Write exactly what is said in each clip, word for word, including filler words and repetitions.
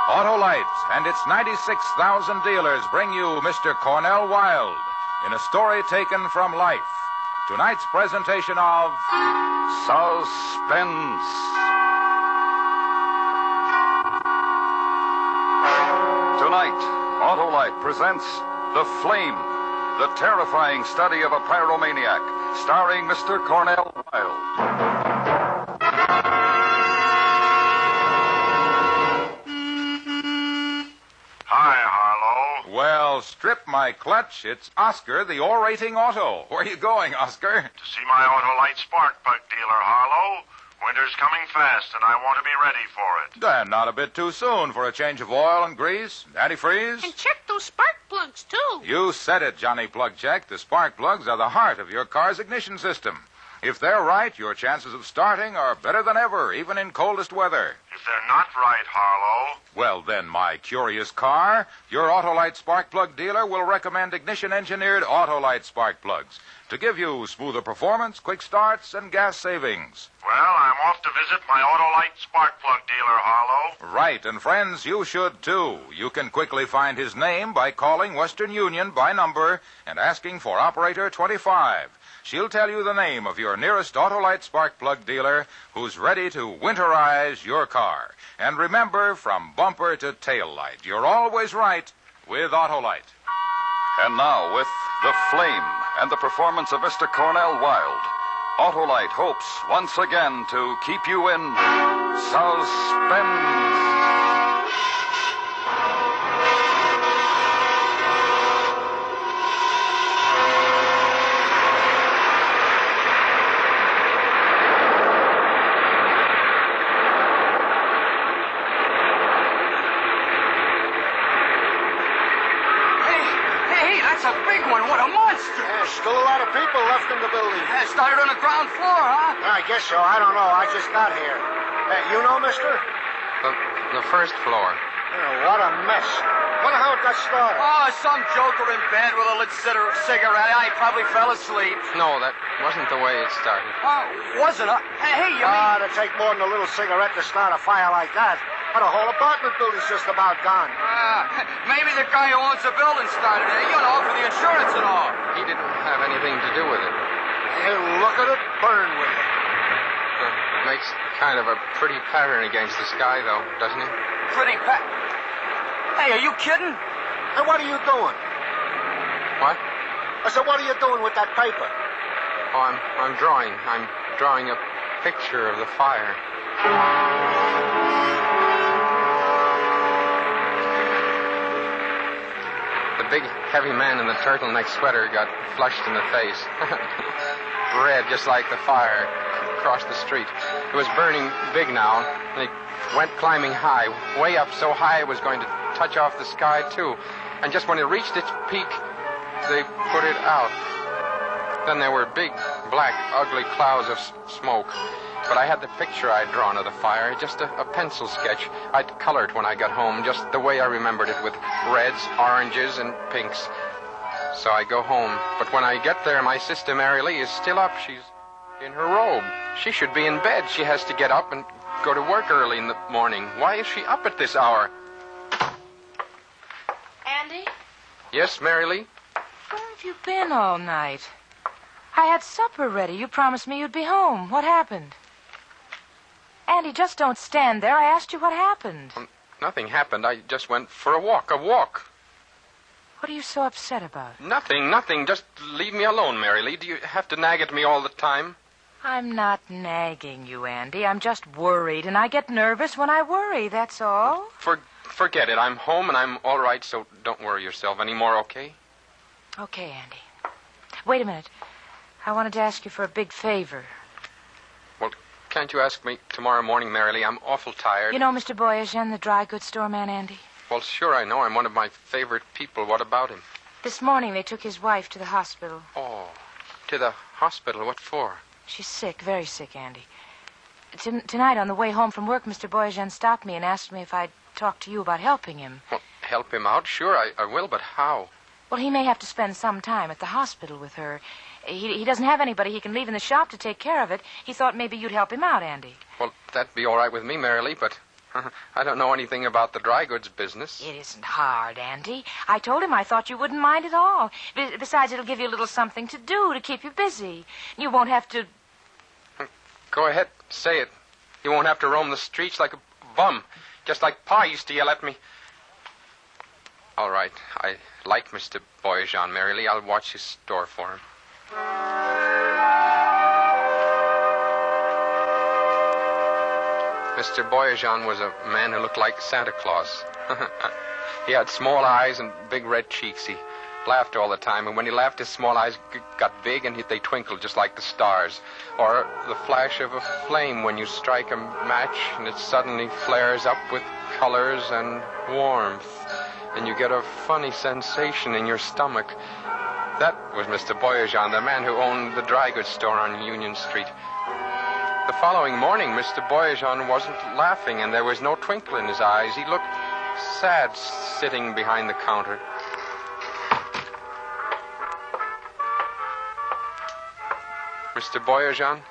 Autolite and its ninety-six thousand dealers bring you Mister Cornell Wilde in a story taken from life. Tonight's presentation of Suspense. Tonight, Autolite presents The Flame, the terrifying study of a pyromaniac, starring Mister Cornell Wilde. Well, strip my clutch. It's Oscar, the orating auto. Where are you going, Oscar? To see my Autolite spark plug dealer, Harlow. Winter's coming fast, and I want to be ready for it. Then not a bit too soon for a change of oil and grease, antifreeze. And check those spark plugs, too. You said it, Johnny Plug Check. The spark plugs are the heart of your car's ignition system. If they're right, your chances of starting are better than ever, even in coldest weather. If they're not right, Harlow... Well, then, my curious car, your Autolite spark plug dealer will recommend ignition-engineered Autolite spark plugs to give you smoother performance, quick starts, and gas savings. Well, I'm off to visit my Autolite spark plug dealer, Harlow. Right, and friends, you should, too. You can quickly find his name by calling Western Union by number and asking for Operator twenty-five. She'll tell you the name of your nearest Autolite spark plug dealer who's ready to winterize your car. And remember, from bumper to tail light, you're always right with Autolite. And now, with The Flame and the performance of Mister Cornell Wilde, Autolite hopes once again to keep you in suspense. Still a lot of people left in the building. Yeah, it started on the ground floor, huh? I guess so. I don't know. I just got here. Hey, you know, mister? The, the first floor. Oh, what a mess. Wonder how it got started. Oh, some joker in bed with a lit cigarette. I probably fell asleep. No, that wasn't the way it started. Oh, wasn't it? Hey, hey, you Ah, mean... to take more than a little cigarette to start a fire like that. But the whole apartment building's just about gone. Ah, maybe the guy who owns the building started it, you know, for the insurance and all. He didn't have anything to do with it. Hey, look at it burn with it. It makes kind of a pretty pattern against the sky, though, doesn't it? Pretty pat. Hey, are you kidding? Hey, what are you doing? What? I said, what are you doing with that paper? Oh, I'm, I'm drawing. I'm drawing a picture of the fire. The big, heavy man in the turtleneck sweater got flushed in the face. Red, just like the fire across the street. It was burning big now, and it went climbing high, way up so high it was going to touch off the sky, too. And just when it reached its peak, they put it out. Then there were big, black, ugly clouds of s- smoke. But I had the picture I'd drawn of the fire, just a, a pencil sketch. I'd colored when I got home, just the way I remembered it, with reds, oranges, and pinks. So I go home. But when I get there, my sister Mary Lee is still up. She's in her robe. She should be in bed. She has to get up and go to work early in the morning. Why is she up at this hour? Andy? Yes, Mary Lee? Where have you been all night? I had supper ready. You promised me you'd be home. What happened? Andy, just don't stand there. I asked you what happened. Um, nothing happened. I just went for a walk. A walk. What are you so upset about? Nothing, nothing. Just leave me alone, Mary Lee. Do you have to nag at me all the time? I'm not nagging you, Andy. I'm just worried, and I get nervous when I worry, that's all. For, forget it. I'm home, and I'm all right, so don't worry yourself anymore, okay? Okay, Andy. Wait a minute. I wanted to ask you for a big favor. Well, can't you ask me tomorrow morning, Mary Lee? I'm awful tired. You know Mister Boyajian, the dry goods store man, Andy? Well, sure I know. I'm one of my favorite people. What about him? This morning they took his wife to the hospital. Oh, to the hospital? What for? She's sick, very sick, Andy. T- tonight on the way home from work, Mister Boyajian stopped me and asked me if I'd talk to you about helping him. Well, help him out? Sure, I, I will, but how? Well, he may have to spend some time at the hospital with her. He, he doesn't have anybody he can leave in the shop to take care of it. He thought maybe you'd help him out, Andy. Well, that'd be all right with me, Mary Lee, but I don't know anything about the dry goods business. It isn't hard, Andy. I told him I thought you wouldn't mind at all. Be- besides, it'll give you a little something to do to keep you busy. You won't have to... Go ahead, say it. You won't have to roam the streets like a bum, just like Pa used to yell at me. All right, I like Mister Boyajian, Mary Lee. I'll watch his store for him. Mister Boyajian was a man who looked like Santa Claus. He had small eyes and big red cheeks. He laughed all the time, and when he laughed, his small eyes g- got big and he, they twinkled just like the stars. Or the flash of a flame when you strike a match and it suddenly flares up with colors and warmth, and you get a funny sensation in your stomach. That was Mister Boyajian, the man who owned the dry goods store on Union Street. The following morning, Mister Boyajian wasn't laughing, and there was no twinkle in his eyes. He looked sad sitting behind the counter. Mister Boyajian?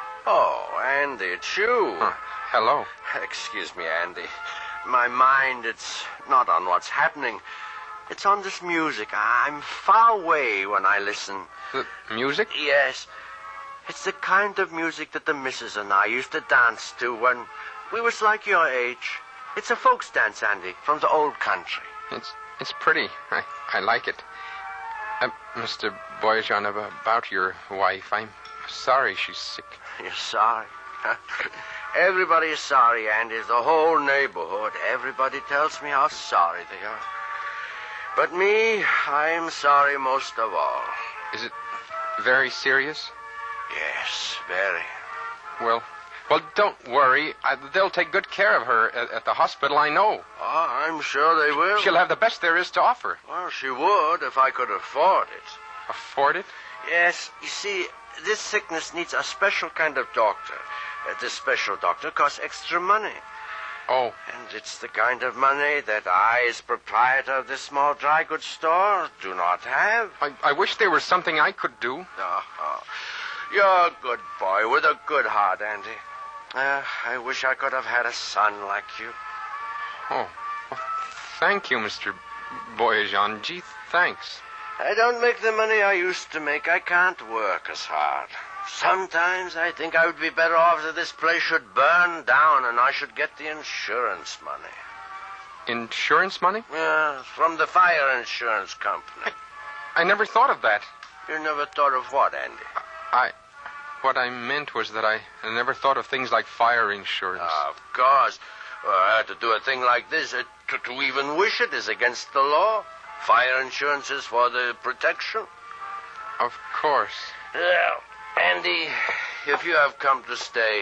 Oh, Andy, it's you. Huh. Hello. Excuse me, Andy. My mind, it's not on what's happening. It's on this music. I'm far away when I listen. The music? Yes. It's the kind of music that the missus and I used to dance to when we was like your age. It's a folks dance, Andy, from the old country. It's it's pretty. I, I like it. Uh, Mister Boyajian, about your wife, I'm sorry she's sick. You're sorry? Everybody is sorry, Andy. The whole neighborhood. Everybody tells me how sorry they are. But me, I'm sorry most of all. Is it very serious? Yes, very. Well, well, don't worry. I, they'll take good care of her at, at the hospital, I know. Oh, I'm sure they will. She'll have the best there is to offer. Well, she would if I could afford it. Afford it? Yes, you see, this sickness needs a special kind of doctor. Uh, this special doctor costs extra money. Oh. And it's the kind of money that I, as proprietor of this small dry goods store, do not have. I, I wish there was something I could do. Oh, oh. You're a good boy with a good heart, Andy. Uh, I wish I could have had a son like you. Oh, well, thank you, Mister Boyajian. Gee, thanks. I don't make the money I used to make. I can't work as hard. Sometimes I think I would be better off if this place should burn down and I should get the insurance money. Insurance money? Yeah, from the fire insurance company. I, I never thought of that. You never thought of what, Andy? I... What I meant was that I, I never thought of things like fire insurance. Uh, of course. Uh, to do a thing like this, uh, to, to even wish it is against the law. Fire insurance is for the protection. Of course. Well, Andy, if you have come to stay,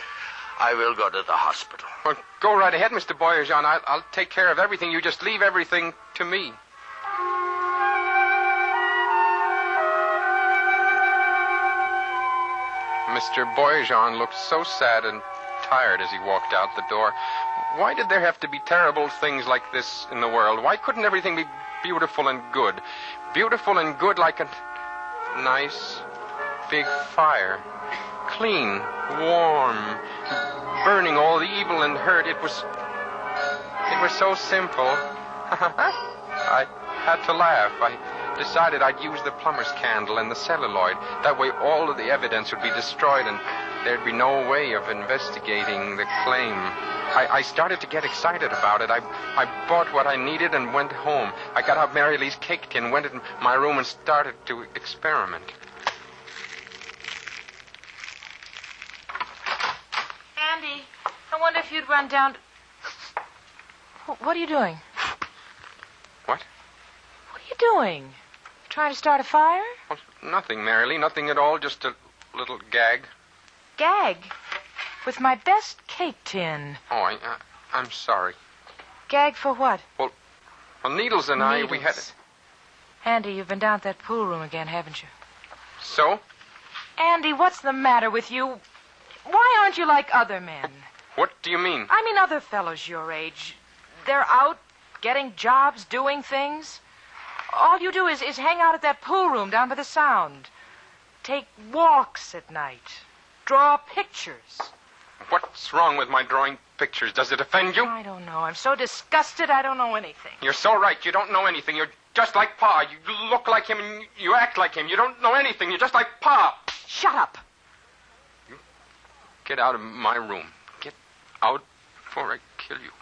I will go to the hospital. Well, go right ahead, Mister Boyajian. I'll, I'll take care of everything. You just leave everything to me. Mister Boyajian looked so sad and tired as he walked out the door. Why did there have to be terrible things like this in the world? Why couldn't everything be beautiful and good? Beautiful and good like a nice big fire. Clean, warm, burning all the evil and hurt. It was... It was so simple. I had to laugh. I decided I'd use the plumber's candle and the celluloid. That way all of the evidence would be destroyed and there'd be no way of investigating the claim. I, I started to get excited about it. I, I bought what I needed and went home. I got out Mary Lee's cake tin, went in my room and started to experiment. Andy, I wonder if you'd run down to... What are you doing? What? What are you doing? Trying to start a fire? Well, nothing, Mary Lee. Nothing at all. Just a little gag. Gag? With my best cake tin. Oh, I, I, I'm sorry. Gag for what? Well, well Needles and I, Needles. we had... Andy, you've been down at that pool room again, haven't you? So? Andy, what's the matter with you? Why aren't you like other men? What do you mean? I mean other fellows your age. They're out getting jobs, doing things. All you do is, is hang out at that pool room down by the Sound. Take walks at night. Draw pictures. What's wrong with my drawing pictures? Does it offend you? I don't know. I'm so disgusted I don't know anything. You're so right. You don't know anything. You're just like Pa. You look like him and you act like him. You don't know anything. You're just like Pa. Shut up. You get out of my room. Get out before I kill you.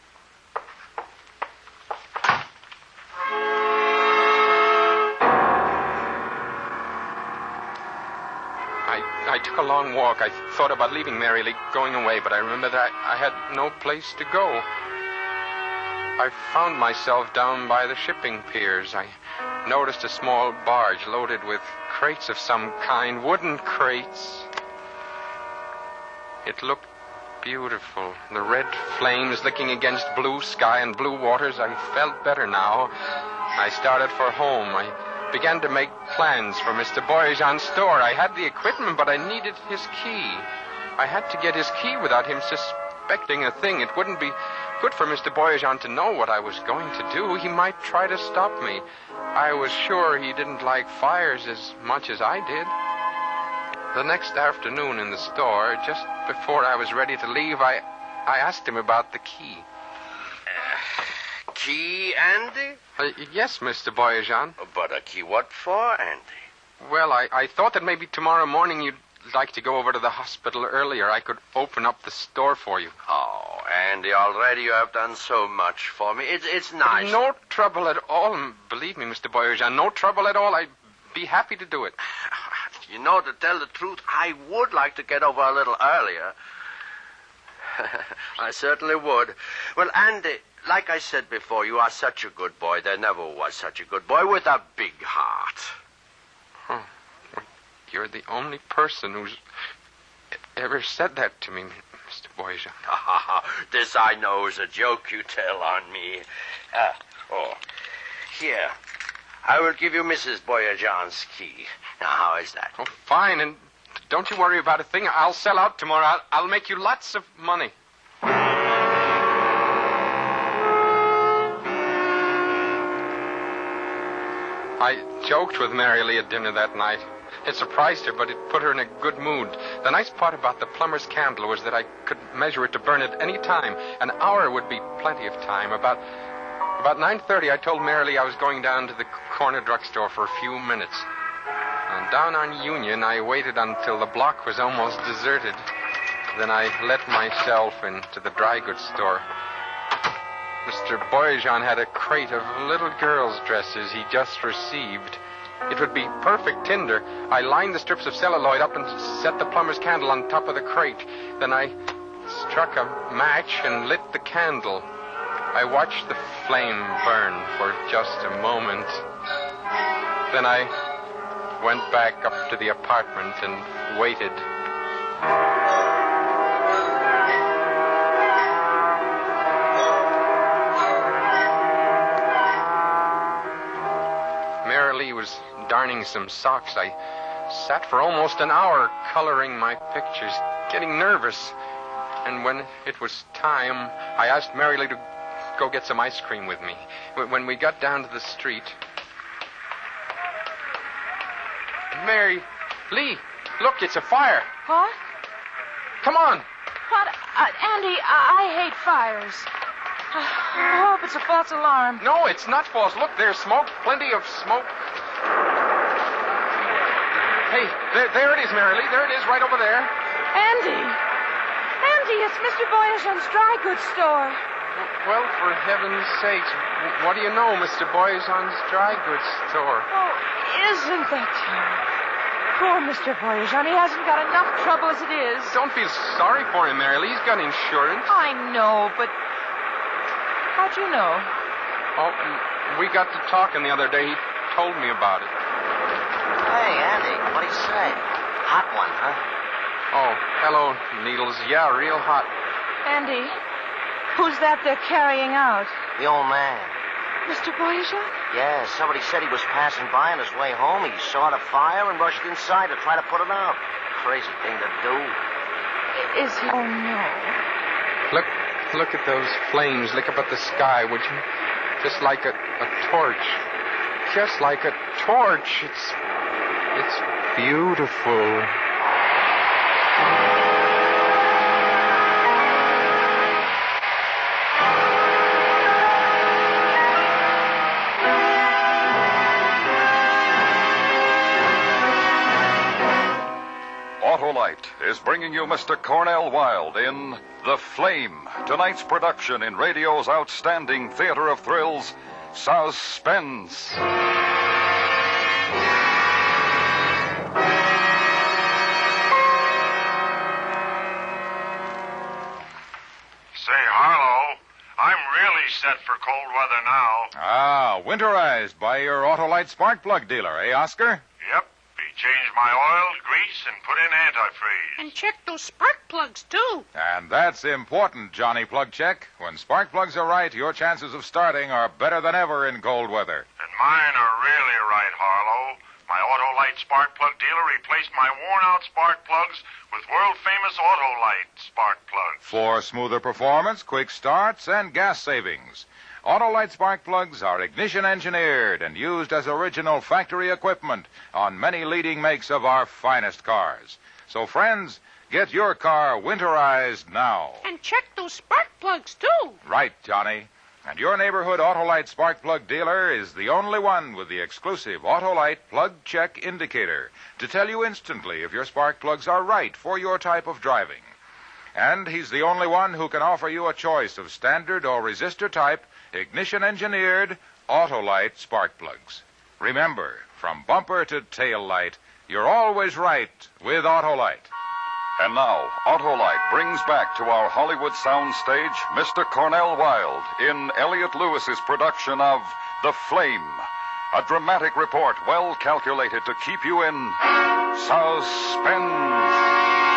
I took a long walk. I thought about leaving Mary Lee, going away, but I remembered that I, I had no place to go. I found myself down by the shipping piers. I noticed a small barge loaded with crates of some kind, wooden crates. It looked beautiful. The red flames licking against blue sky and blue waters. I felt better now. I started for home. I began to make plans for Mister Boyajan's store. I had the equipment, but I needed his key. I had to get his key without him suspecting a thing. It wouldn't be good for Mister Boyajan to know what I was going to do. He might try to stop me. I was sure he didn't like fires as much as I did. The next afternoon in the store, just before I was ready to leave, I, I asked him about the key. Uh, key, Andy? Uh, yes, Mister Boyajan. But a key what for, Andy? Well, I, I thought that maybe tomorrow morning you'd like to go over to the hospital earlier. I could open up the store for you. Oh, Andy, already you have done so much for me. It's, it's nice. No trouble at all. Believe me, Mister Boyajan, no trouble at all. I'd be happy to do it. You know, to tell the truth, I would like to get over a little earlier. I certainly would. Well, Andy, like I said before, you are such a good boy. There never was such a good boy with a big heart. Huh. Well, you're the only person who's ever said that to me, Mister Boyajan. This I know is a joke you tell on me. Uh, oh, here. I will give you Missus Boyajan's key. Now, how is that? Oh, fine, and don't you worry about a thing. I'll sell out tomorrow. I'll, I'll make you lots of money. I joked with Mary Lee at dinner that night. It surprised her, but it put her in a good mood. The nice part about the plumber's candle was that I could measure it to burn at any time. An hour would be plenty of time. About about nine thirty, I told Mary Lee I was going down to the corner drugstore for a few minutes. And down on Union, I waited until the block was almost deserted. Then I let myself into the dry goods store. Mister Boyajan had a crate of little girls' dresses he just received. It would be perfect tinder. I lined the strips of celluloid up and set the plumber's candle on top of the crate. Then I struck a match and lit the candle. I watched the flame burn for just a moment. Then I went back up to the apartment and waited. Mary Lee was darning some socks. I sat for almost an hour coloring my pictures, getting nervous. And when it was time, I asked Mary Lee to go get some ice cream with me. When we got down to the street... Mary Lee, look, it's a fire. What? Come on. What? Uh, Andy, I-, I hate fires. I hope it's a false alarm. No, it's not false. Look, there's smoke, plenty of smoke. Hey, there, there it is, Mary Lee. There it is, right over there. Andy! Andy, it's Mister Boyajan's dry goods store. Well, for heaven's sakes, what do you know, Mister Boyajan's dry goods store? Oh, isn't that terrible? Poor Mister Boyajan. He hasn't got enough trouble as it is. Don't feel sorry for him, Mary Lee. He's got insurance. I know, but... How'd you know? Oh, we got to talking the other day. He told me about it. Hey, Andy, what'd he say? Hot one, huh? Oh, hello, Needles. Yeah, real hot. Andy, who's that they're carrying out? The old man. Mister Boyajan? Yeah, somebody said he was passing by on his way home. He saw the fire and rushed inside to try to put it out. Crazy thing to do. Is he... Oh, no. Look, look at those flames. Look up at the sky, would you? Just like a, a torch. Just like a torch. It's... It's beautiful. Autolite is bringing you Mister Cornell Wilde in The Flame, tonight's production in radio's outstanding theater of thrills, Suspense. Say, Harlow, I'm really set for cold weather now. Ah, winterized by your Autolite spark plug dealer, eh, Oscar? Yep. He changed my oil, grease, and put in antifreeze. And check those spark plugs, too. And that's important, Johnny Plug Check. When spark plugs are right, your chances of starting are better than ever in cold weather. And mine are really right, Harlow. My Autolite spark plug dealer replaced my worn-out spark plugs with world-famous Autolite spark plugs. For smoother performance, quick starts, and gas savings. Autolite spark plugs are ignition engineered and used as original factory equipment on many leading makes of our finest cars. So, friends, get your car winterized now. And check those spark plugs, too. Right, Johnny. And your neighborhood Autolite spark plug dealer is the only one with the exclusive Autolite plug check indicator to tell you instantly if your spark plugs are right for your type of driving. And he's the only one who can offer you a choice of standard or resistor type, ignition-engineered Autolite spark plugs. Remember, from bumper to tail light, you're always right with Autolite. And now, Autolite brings back to our Hollywood soundstage Mister Cornell Wilde in Elliot Lewis's production of The Flame, a dramatic report well calculated to keep you in suspense.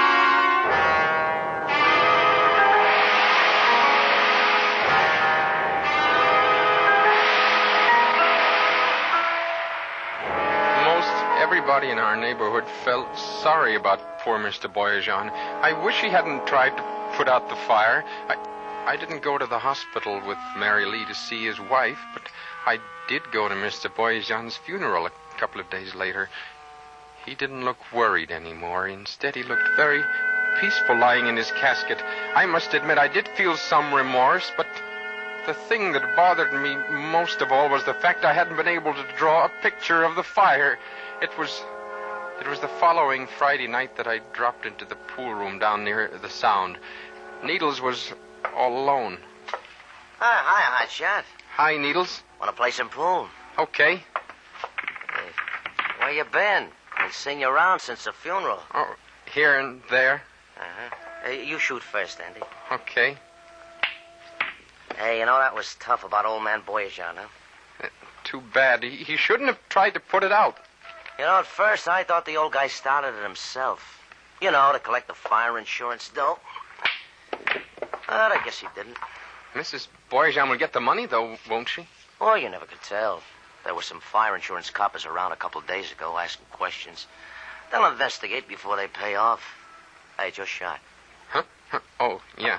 Everybody in our neighborhood felt sorry about poor Mister Boyajian. I wish he hadn't tried to put out the fire. I, I didn't go to the hospital with Mary Lee to see his wife, but I did go to Mister Boyajian's funeral a couple of days later. He didn't look worried anymore. Instead, he looked very peaceful lying in his casket. I must admit I did feel some remorse, but the thing that bothered me most of all was the fact I hadn't been able to draw a picture of the fire. It was it was the following Friday night that I dropped into the pool room down near the Sound. Needles was all alone. Hi, hi, Hotshot. Hi, Needles. Want to play some pool? Okay. Hey, where you been? I've seen you around since the funeral. Oh, here and there. Uh-huh. Hey, you shoot first, Andy. Okay. Hey, you know, that was tough about old man Boyajian, huh? Uh, too bad. He, he shouldn't have tried to put it out. You know, at first I thought the old guy started it himself. You know, to collect the fire insurance dough. But I guess he didn't. Missus Boyajian will get the money, though, won't she? Oh, you never could tell. There were some fire insurance coppers around a couple of days ago asking questions. They'll investigate before they pay off. Hey, just shot. Huh? huh? Oh, yeah.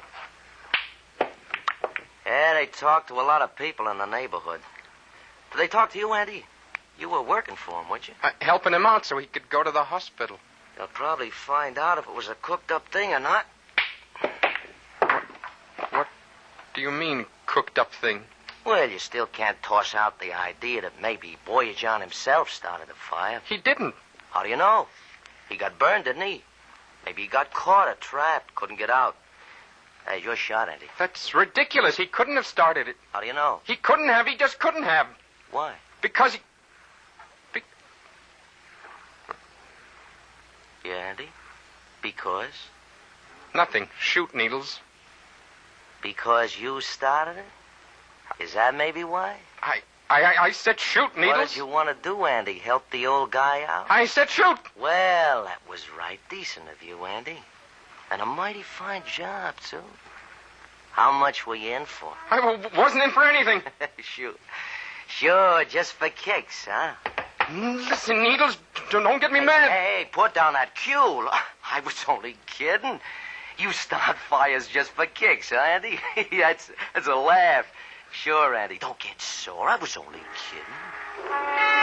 Yeah, they talked to a lot of people in the neighborhood. Did they talk to you, Andy? You were working for him, weren't you? Uh, helping him out so he could go to the hospital. They'll probably find out if it was a cooked-up thing or not. What do you mean, cooked-up thing? Well, you still can't toss out the idea that maybe Boyajian himself started the fire. He didn't. How do you know? He got burned, didn't he? Maybe he got caught or trapped, couldn't get out. Hey, your shot, Andy. That's ridiculous. He couldn't have started it. How do you know? He couldn't have. He just couldn't have. Why? Because he... Be... Yeah, Andy? Because? Nothing. Shoot, Needles. Because you started it? Is that maybe why? I... I, I said shoot, Needles. What did you want to do, Andy? Help the old guy out? I said shoot. Well, that was right decent of you, Andy. And a mighty fine job, too. How much were you in for? I w- wasn't in for anything. Shoot. Sure, just for kicks, huh? Listen, Needles, don't get me hey, mad. Hey, put down that cue. I was only kidding. You start fires just for kicks, huh, Andy? that's, that's a laugh. Sure, Andy. Don't get sore. I was only kidding.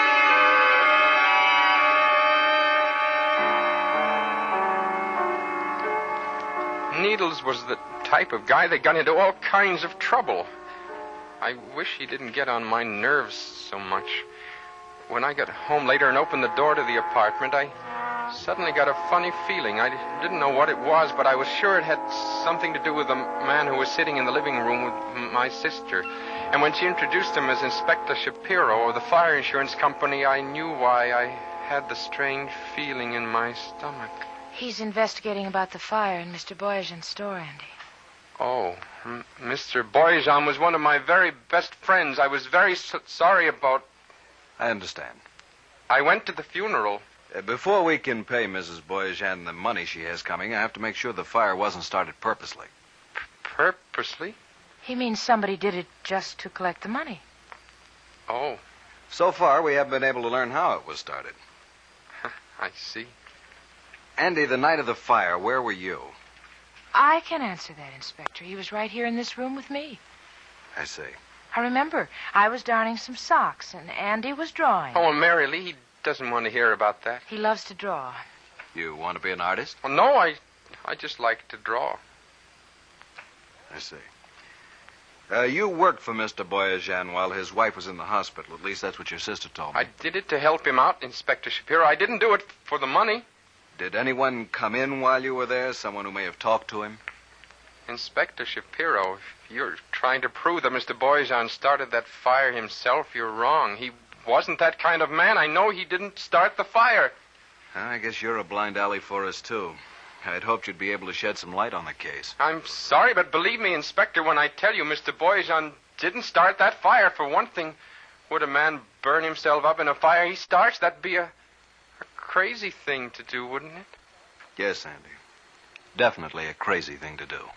Needles was the type of guy that got into all kinds of trouble. I wish he didn't get on my nerves so much. When I got home later and opened the door to the apartment, I suddenly got a funny feeling. I didn't know what it was, but I was sure it had something to do with the man who was sitting in the living room with my sister. And when she introduced him as Inspector Shapiro of the fire insurance company, I knew why I had the strange feeling in my stomach. He's investigating about the fire in Mister Boyajian's store, Andy. Oh, M- Mister Boyajian was one of my very best friends. I was very so- sorry about... I understand. I went to the funeral. Uh, before we can pay Missus Boyajian the money she has coming, I have to make sure the fire wasn't started purposely. P- purposely? He means somebody did it just to collect the money. Oh. So far, we haven't been able to learn how it was started. I see. Andy, the night of the fire, where were you? I can answer that, Inspector. He was right here in this room with me. I see. I remember. I was darning some socks, and Andy was drawing. Oh, Mary Lee, he doesn't want to hear about that. He loves to draw. You want to be an artist? Well, no, I, I just like to draw. I see. Uh, you worked for Mister Boyajian while his wife was in the hospital. At least that's what your sister told me. I did it to help him out, Inspector Shapiro. I didn't do it for the money. Did anyone come in while you were there? Someone who may have talked to him? Inspector Shapiro, if you're trying to prove that Mister Boyajian started that fire himself, you're wrong. He wasn't that kind of man. I know he didn't start the fire. I guess you're a blind alley for us, too. I'd hoped you'd be able to shed some light on the case. I'm sorry, but believe me, Inspector, when I tell you Mister Boyajian didn't start that fire, for one thing, would a man burn himself up in a fire he starts? That'd be a, a crazy thing to do, wouldn't it? Yes, Andy. Definitely a crazy thing to do.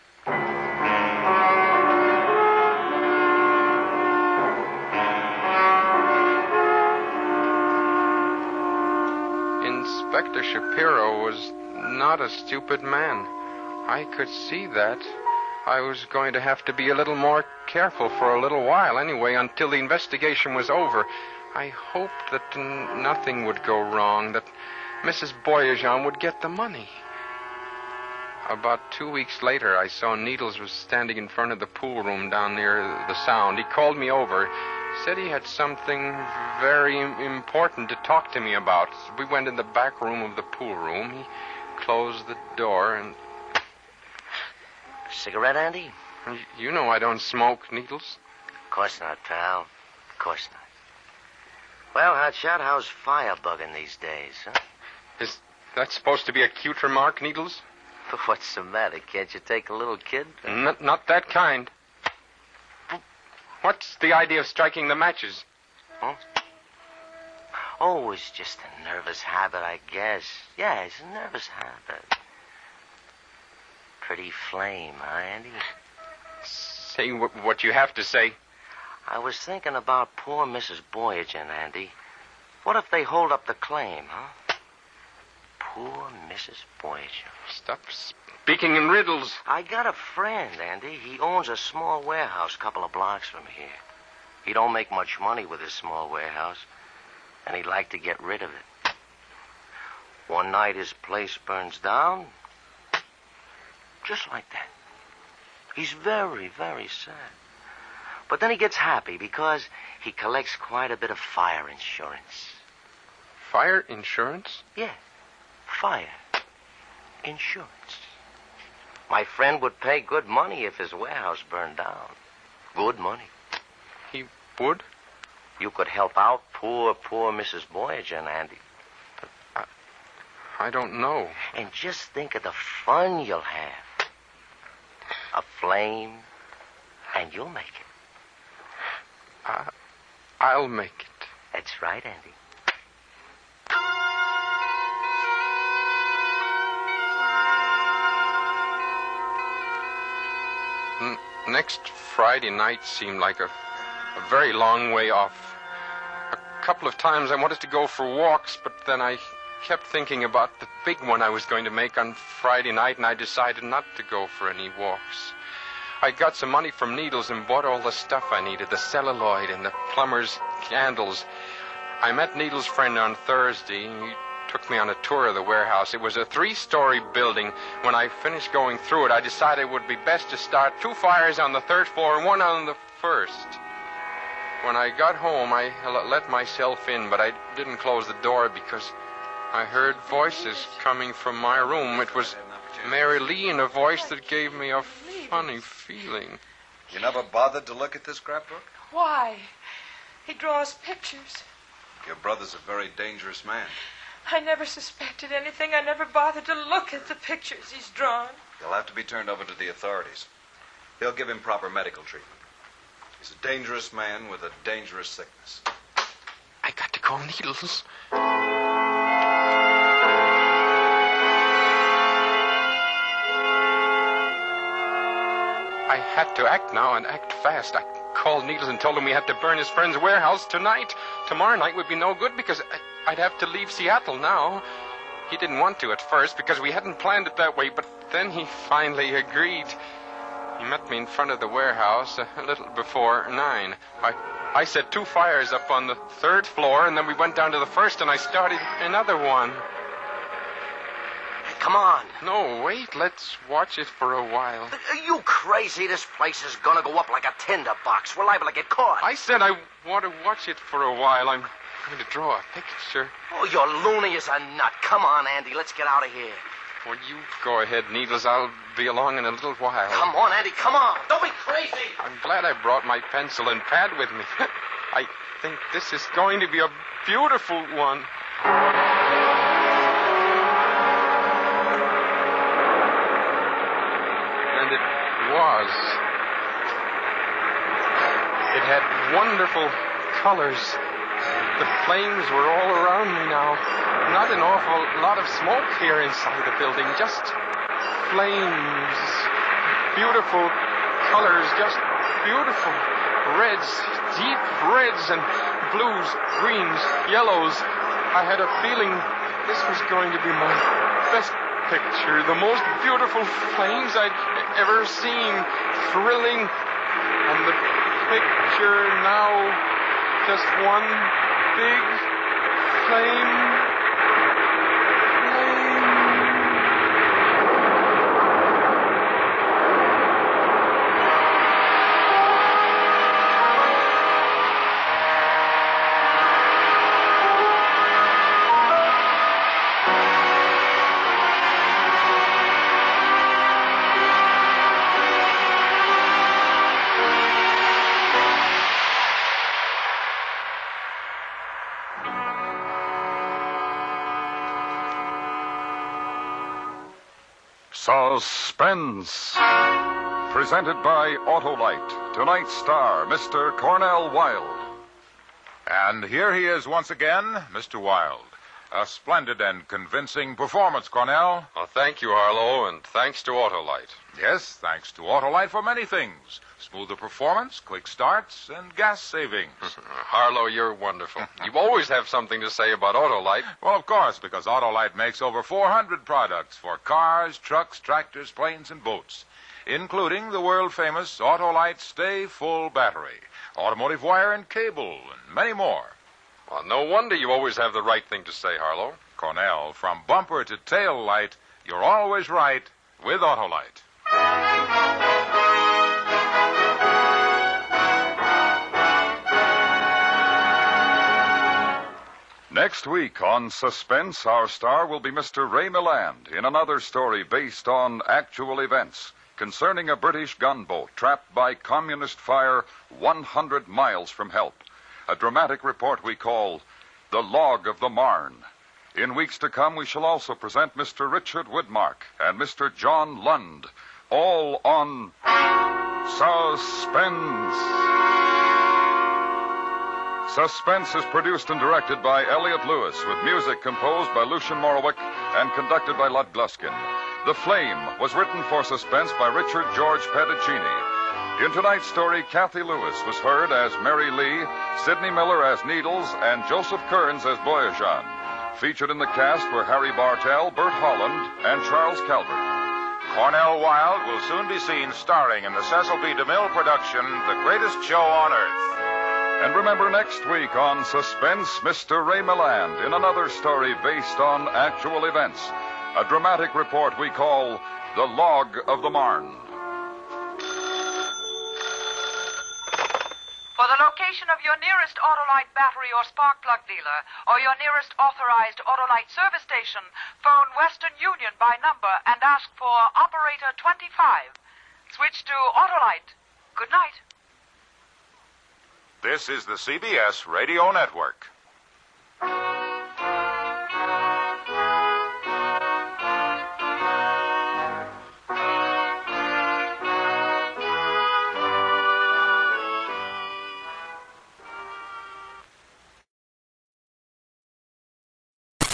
Inspector Shapiro was not a stupid man. I could see that. I was going to have to be a little more careful for a little while anyway, until the investigation was over. I hoped that n- nothing would go wrong, that Missus Boyajian would get the money. About two weeks later, I saw Needles was standing in front of the pool room down near the Sound. He called me over, said he had something very important to talk to me about. We went in the back room of the pool room. He closed the door and... Cigarette, Andy? You know I don't smoke, Needles. Of course not, pal. Of course not. Well, Hotshot, how's firebugging these days, huh? Is that supposed to be a cute remark, Needles? What's the matter? Can't you take a little kid? Not, not that kind. What's the idea of striking the matches? Huh? Oh, it's just a nervous habit, I guess. Yeah, it's a nervous habit. Pretty flame, huh, Andy? Say w- what you have to say. I was thinking about poor Missus Boyajian, Andy. What if they hold up the claim, huh? Poor Missus Boyajian. Stop speaking in riddles. I got a friend, Andy. He owns a small warehouse a couple of blocks from here. He don't make much money with his small warehouse, and he'd like to get rid of it. One night his place burns down, just like that. He's very, very sad. But then he gets happy because he collects quite a bit of fire insurance. Fire insurance? Yeah, fire insurance. My friend would pay good money if his warehouse burned down. Good money. He would? You could help out poor, poor Missus Boyajian, Andy. But I, I don't know. And just think of the fun you'll have. A flame, and you'll make it. I, I'll make it. That's right, Andy. N- next Friday night seemed like a, a very long way off. A couple of times I wanted to go for walks, but then I kept thinking about the big one I was going to make on Friday night, and I decided not to go for any walks. I got some money from Needles and bought all the stuff I needed, the celluloid and the plumber's candles. I met Needles' friend on Thursday. He took me on a tour of the warehouse. It was a three-story building. When I finished going through it, I decided it would be best to start two fires on the third floor and one on the first. When I got home, I let myself in, but I didn't close the door because I heard voices coming from my room. It was Mary Lee in a voice that gave me a funny feeling. You never bothered to look at this scrapbook? Why? He draws pictures. Your brother's a very dangerous man. I never suspected anything. I never bothered to look at the pictures he's drawn. He'll have to be turned over to the authorities. They'll give him proper medical treatment. He's a dangerous man with a dangerous sickness. I got to call Needles. I had to act now and act fast. I called Needles and told him we had to burn his friend's warehouse tonight. Tomorrow night would be no good because I'd have to leave Seattle now. He didn't want to at first because we hadn't planned it that way, but then he finally agreed. He met me in front of the warehouse a little before nine. I, I set two fires up on the third floor, and then we went down to the first, and I started another one. Come on. No, wait. Let's watch it for a while. Are you crazy? This place is gonna go up like a tinder box. We're liable to get caught. I said I want to watch it for a while. I'm going to draw a picture. Oh, you're loony as a nut. Come on, Andy. Let's get out of here. Well, you go ahead, Needles. I'll be along in a little while. Come on, Andy. Come on. Don't be crazy. I'm glad I brought my pencil and pad with me. I think this is going to be a beautiful one. And it was. It had wonderful colors. The flames were all around me now. Not an awful lot of smoke here inside the building. Just flames. Beautiful colors. Just beautiful. Reds, deep reds and blues, greens, yellows. I had a feeling this was going to be my best picture. The most beautiful flames I'd ever seen. Thrilling. And the picture now just one big flame. Suspense. Presented by Autolite. Tonight's star, Mister Cornell Wilde. And here he is once again, Mister Wilde. A splendid and convincing performance, Cornell. Well, thank you, Harlow, and thanks to Autolite. Yes, thanks to Autolite for many things. Smoother performance, quick starts, and gas savings. Harlow, you're wonderful. You always have something to say about Autolite. Well, of course, because Autolite makes over four hundred products for cars, trucks, tractors, planes, and boats, including the world-famous Autolite Stay Full battery, automotive wire and cable, and many more. Well, no wonder you always have the right thing to say, Harlow. Cornell, from bumper to tail light, you're always right with Autolite. Next week on Suspense, our star will be Mister Ray Milland in another story based on actual events concerning a British gunboat trapped by communist fire one hundred miles from help. A dramatic report we call The Log of the Marne. In weeks to come, we shall also present Mister Richard Woodmark and Mister John Lund, all on Suspense. Suspense is produced and directed by Elliot Lewis, with music composed by Lucian Morowick and conducted by Lud Gluskin. The Flame was written for Suspense by Richard George Pedicini. In tonight's story, Kathy Lewis was heard as Mary Lee, Sidney Miller as Needles, and Joseph Kearns as Boyajan. Featured in the cast were Harry Bartell, Bert Holland, and Charles Calvert. Cornell Wilde will soon be seen starring in the Cecil B. DeMille production, The Greatest Show on Earth. And remember, next week on Suspense, Mister Ray Milland in another story based on actual events. A dramatic report we call The Log of the Marne. For the location location of your nearest Autolite battery or spark plug dealer or your nearest authorized Autolite service station, phone Western Union by number and ask for operator twenty-five. Switch to Autolite. Good night. This is the C B S Radio Network.